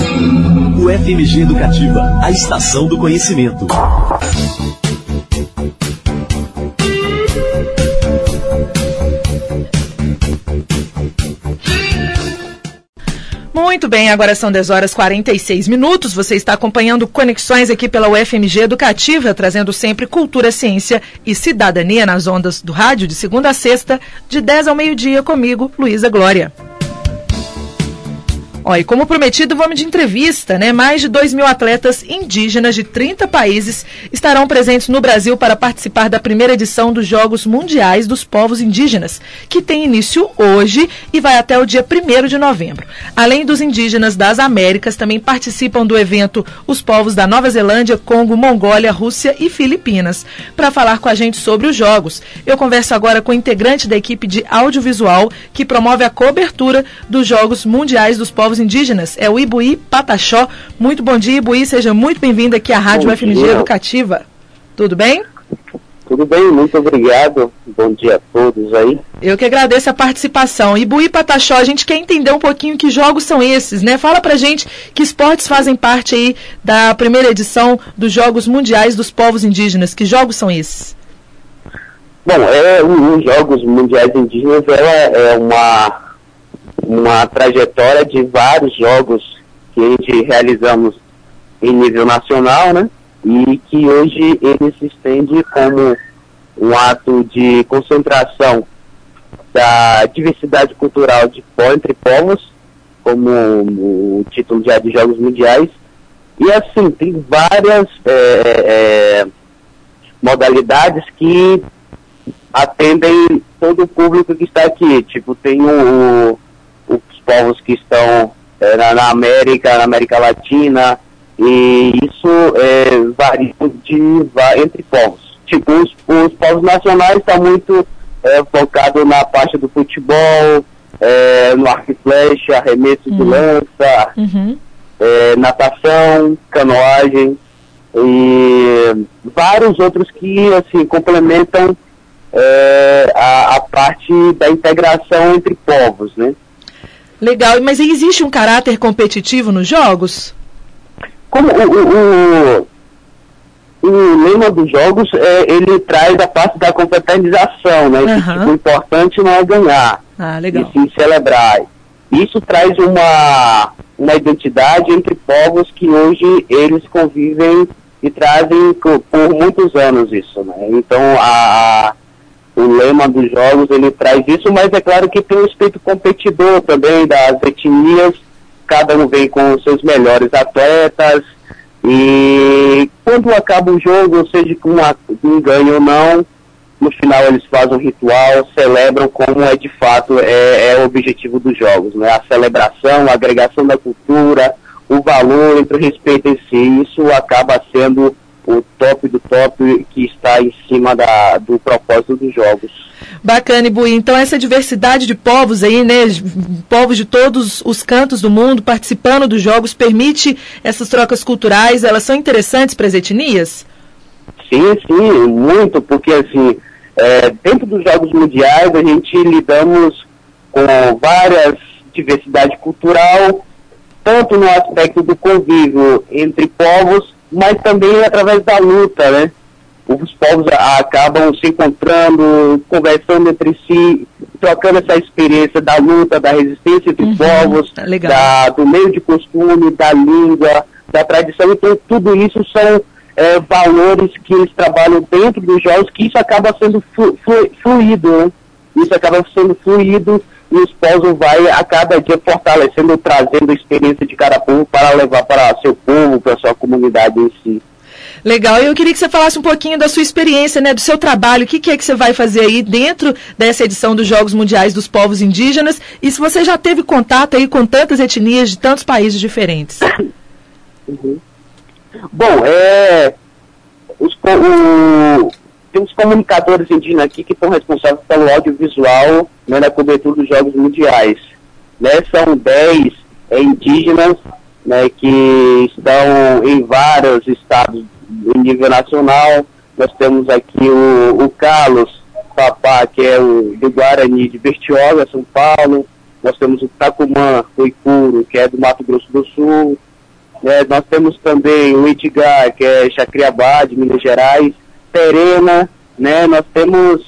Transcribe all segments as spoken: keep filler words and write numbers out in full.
U F M G Educativa, a estação do conhecimento. Muito bem, agora são dez horas e quarenta e seis minutos. Você está acompanhando Conexões aqui pela U F M G Educativa, trazendo sempre cultura, ciência e cidadania nas ondas do rádio, de segunda a sexta, de dez ao meio-dia, comigo, Luísa Glória. Ó, e como prometido, vamos de entrevista, né? Mais de dois mil atletas indígenas de trinta países estarão presentes no Brasil para participar da primeira edição dos Jogos Mundiais dos Povos Indígenas, que tem início hoje e vai até o dia primeiro de novembro. Além dos indígenas das Américas, também participam do evento os povos da Nova Zelândia, Congo, Mongólia, Rússia e Filipinas. Para falar com a gente sobre os Jogos, eu converso agora com o integrante da equipe de audiovisual que promove a cobertura dos Jogos Mundiais dos Povos Indígenas, é o Ibuí Pataxó. Muito bom dia, Ibuí, seja muito bem-vindo aqui à Rádio U F M G Educativa. Tudo bem? Tudo bem, muito obrigado. Bom dia a todos aí. Eu que agradeço a participação. Ibuí Pataxó, a gente quer entender um pouquinho que jogos são esses, né? Fala pra gente que esportes fazem parte aí da primeira edição dos Jogos Mundiais dos Povos Indígenas. Que jogos são esses? Bom, é, os Jogos Mundiais Indígenas é, é uma... uma trajetória de vários jogos que a gente realizamos em nível nacional, né? E que hoje ele se estende como um ato de concentração da diversidade cultural de, entre povos, como o título já de Jogos Mundiais. E assim, tem várias é, é, modalidades que atendem todo o público que está aqui. Tipo, tem o, o os povos que estão é, na, na América, na América Latina, e isso é, varia de, vai, entre povos. Tipo, os, os povos nacionais estão muito é, focados na parte do futebol, é, no arco e flecha, arremesso uhum. de lança, uhum. é, natação, canoagem, e vários outros que assim, complementam é, a, a parte da integração entre povos, né? Legal, mas existe um caráter competitivo nos jogos? Como o, o, o, o lema dos jogos, é, ele traz a parte da confraternização, né? Uhum. Que, tipo, o importante não é ganhar, ah, legal. e sim celebrar. Isso traz uma, uma identidade entre povos que hoje eles convivem e trazem por, por muitos anos isso, né? Então, a... o lema dos jogos, ele traz isso, mas é claro que tem um espírito competidor também das etnias, cada um vem com os seus melhores atletas, e quando acaba o jogo, seja com um ganho ou não, no final eles fazem um ritual, celebram como é de fato é, é o objetivo dos jogos, né? A celebração, a agregação da cultura, o valor entre o respeito em si, isso acaba sendo o top do top que está em cima da, do propósito dos jogos. Bacana, Ibuí. Então essa diversidade de povos aí, né, povos de todos os cantos do mundo participando dos jogos, permite essas trocas culturais, elas são interessantes para as etnias? Sim, sim, muito, porque assim, é, dentro dos Jogos Mundiais a gente lidamos com várias diversidade cultural, tanto no aspecto do convívio entre povos, mas também através da luta, né? Os povos acabam se encontrando, conversando entre si, trocando essa experiência da luta, da resistência entre uhum, povos, da, do meio de costume, da língua, da tradição. Então, tudo isso são é, valores que eles trabalham dentro dos jogos, que isso acaba sendo flu, flu, fluido, né? Isso acaba sendo fluido e o povos vai a cada dia fortalecendo, trazendo a experiência de cada povo para levar para seu povo, para sua comunidade em si. Legal, e eu queria que você falasse um pouquinho da sua experiência, né, do seu trabalho, o que, que é que você vai fazer aí dentro dessa edição dos Jogos Mundiais dos Povos Indígenas, e se você já teve contato aí com tantas etnias de tantos países diferentes. Uhum. Bom, é, os, o, tem os comunicadores indígenas aqui que estão responsáveis pelo audiovisual, né, na cobertura dos Jogos Mundiais. Né, são dez é, indígenas, né, que estão em vários estados em nível nacional. Nós temos aqui o, o Carlos Papá, que é o do Guarani de Bertioga, São Paulo. Nós temos o Tacumã Coicuro, que é do Mato Grosso do Sul. né? Nós temos também o Edgar, que é Jacriabá, de Minas Gerais, Terena, né? Nós temos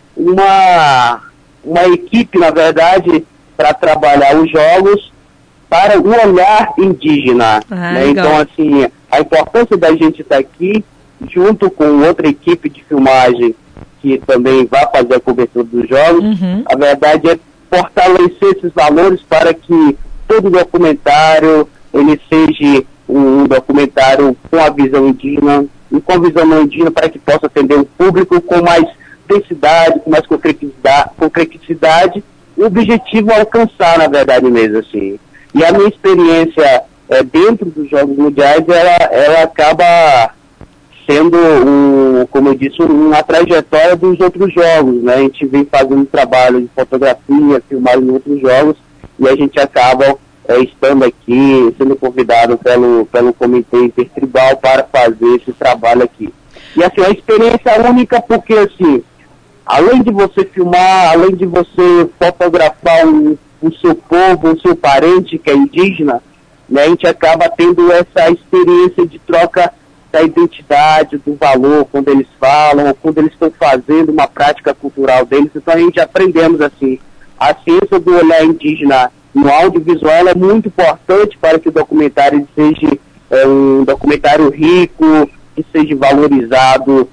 uma, uma equipe, na verdade, para trabalhar os jogos para o olhar indígena. Ah, né? Então, assim, a importância da gente estar aqui, junto com outra equipe de filmagem que também vai fazer a cobertura dos jogos, uhum. a verdade é fortalecer esses valores para que todo documentário ele seja um documentário com a visão indígena, e com a visão não indígena, para que possa atender o público com mais densidade, com mais concreticidade, concreticidade e o objetivo é alcançar, na verdade mesmo, assim. E a minha experiência é, dentro dos Jogos Mundiais, ela, ela acaba sendo, um, como eu disse, uma trajetória dos outros jogos, né? A gente vem fazendo trabalho de fotografia, filmado em outros jogos, e a gente acaba é, estando aqui, sendo convidado pelo, pelo Comitê Intertribal para fazer esse trabalho aqui. E assim, a experiência única porque, assim, além de você filmar, além de você fotografar o, o seu povo, o seu parente que é indígena, né, a gente acaba tendo essa experiência de troca da identidade, do valor, quando eles falam, ou quando eles estão fazendo uma prática cultural deles. Então a gente aprendemos assim, a ciência do olhar indígena no audiovisual é muito importante para que o documentário seja é, um documentário rico, que seja valorizado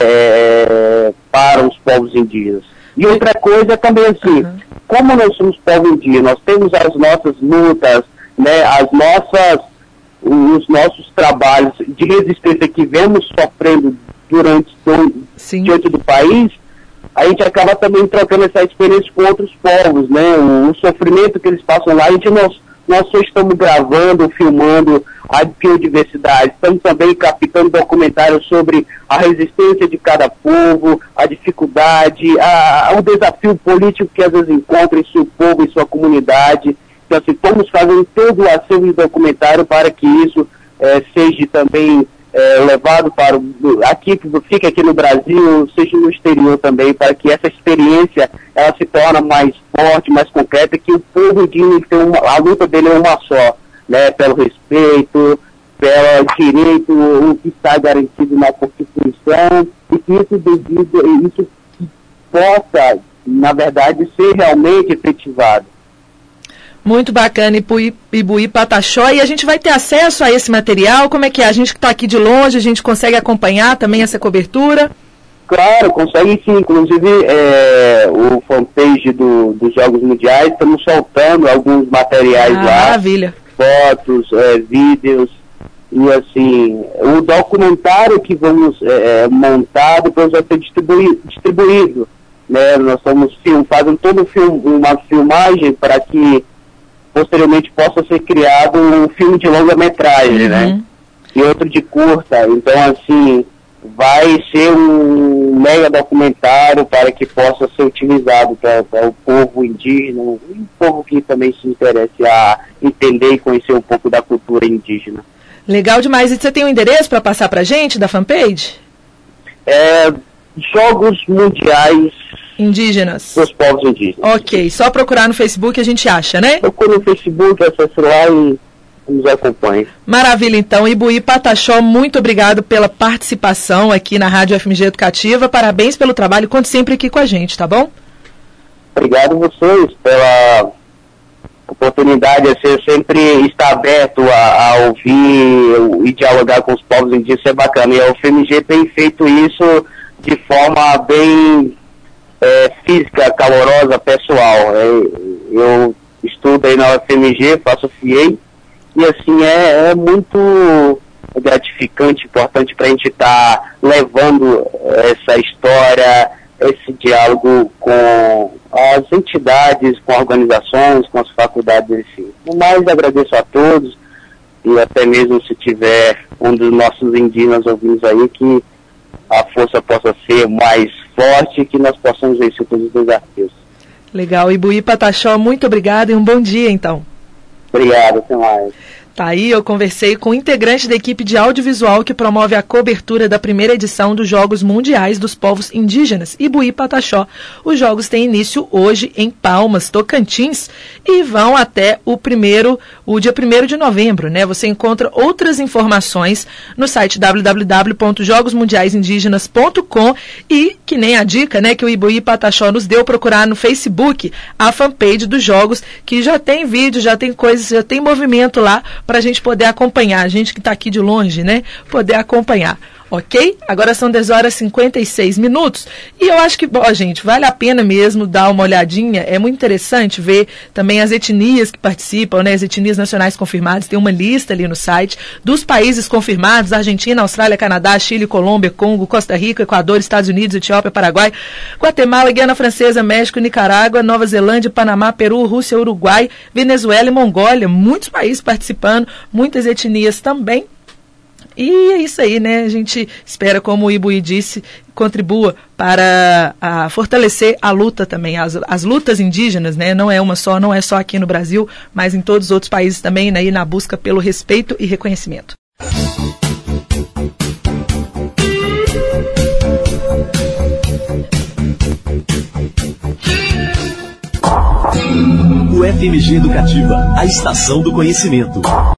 é, para os povos indígenas. E outra coisa também assim, uhum. como nós somos povo indígena, nós temos as nossas lutas, né, as nossas, os nossos trabalhos de resistência que vemos sofrendo durante Sim. diante do país, a gente acaba também trocando essa experiência com outros povos, né, o, o sofrimento que eles passam lá, a gente nós, nós só estamos gravando, filmando a biodiversidade, estamos também captando documentários sobre a resistência de cada povo, a dificuldade, a, o desafio político que às vezes encontra em seu povo, em sua comunidade. Então, assim, estamos fazendo todo o acervo de documentário para que isso é, seja também é, levado para o, aqui, fique aqui no Brasil, seja no exterior também, para que essa experiência ela se torne mais forte, mais concreta, que o povo indígena tem uma, a luta dele é uma só, né, pelo respeito, pelo direito, o que está garantido na Constituição, e que isso devido, isso possa, na verdade, ser realmente efetivado. Muito bacana, Ipuí, Ibuí Pataxó, e a gente vai ter acesso a esse material, como é que é? A gente que está aqui de longe, a gente consegue acompanhar também essa cobertura? Claro, consegue sim, inclusive é, o fanpage do, dos Jogos Mundiais, estamos soltando alguns materiais ah, lá, maravilha. Fotos, é, vídeos, e assim, o documentário que vamos é, montar depois vai ser distribuído, distribuído né? Nós estamos film, fazendo todo film, uma filmagem para que posteriormente possa ser criado um filme de longa-metragem, uhum. né? E outro de curta. Então, assim, vai ser um mega documentário para que possa ser utilizado para, para o povo indígena, um povo que também se interesse a entender e conhecer um pouco da cultura indígena. Legal demais. E você tem um endereço para passar para a gente, da fanpage? É, Jogos Mundiais Indígenas. Dos povos indígenas. Ok, só procurar no Facebook a gente acha, né? Procure no Facebook, acesse lá e nos acompanhe. Maravilha, então. Ibuí Pataxó, muito obrigado pela participação aqui na Rádio F M G Educativa. Parabéns pelo trabalho. Conte sempre aqui com a gente, tá bom? Obrigado a vocês pela oportunidade de ser sempre estar aberto a, a ouvir e dialogar com os povos indígenas. Isso é bacana. E a U F M G tem feito isso de forma bem É, física, calorosa, pessoal. É, eu estudo aí na U F M G, faço F I E I, e assim, é, é muito gratificante, importante para a gente estar tá levando essa história, esse diálogo com as entidades, com organizações, com as faculdades, enfim. No mais, agradeço a todos, e até mesmo se tiver um dos nossos indígenas ouvintes aí, que a força possa ser mais forte, que nós possamos vencer todos os desafios. Legal. Ibuí Pataxó, muito obrigado e um bom dia, então. Obrigado, até mais. Tá aí, eu conversei com o integrante da equipe de audiovisual que promove a cobertura da primeira edição dos Jogos Mundiais dos Povos Indígenas, Ibuí Pataxó. Os jogos têm início hoje em Palmas, Tocantins, e vão até o primeiro, o dia primeiro de novembro, né? Você encontra outras informações no site w w w ponto jogos mundiais indígenas ponto com e, que nem a dica, né, que o Ibuí Pataxó nos deu, procurar no Facebook a fanpage dos jogos, que já tem vídeo, já tem coisas, já tem movimento lá, para a gente poder acompanhar, a gente que está aqui de longe, né, poder acompanhar, ok? Agora são dez horas e cinquenta e seis minutos, e eu acho que, bom, gente, vale a pena mesmo dar uma olhadinha, é muito interessante ver também as etnias que participam, né, as etnias nacionais confirmadas, tem uma lista ali no site, dos países confirmados, Argentina, Austrália, Canadá, Chile, Colômbia, Congo, Costa Rica, Equador, Estados Unidos, Etiópia, Paraguai, Guatemala, Guiana Francesa, México, Nicarágua, Nova Zelândia, Panamá, Peru, Rússia, Uruguai, Venezuela e Mongólia, muitos países participando, muitas etnias também. E é isso aí, né? A gente espera, como o Ibuí disse, contribua para a fortalecer a luta também, as, as lutas indígenas, né? Não é uma só, não é só aqui no Brasil, mas em todos os outros países também, né? E na busca pelo respeito e reconhecimento. O F M G Educativa, a estação do conhecimento.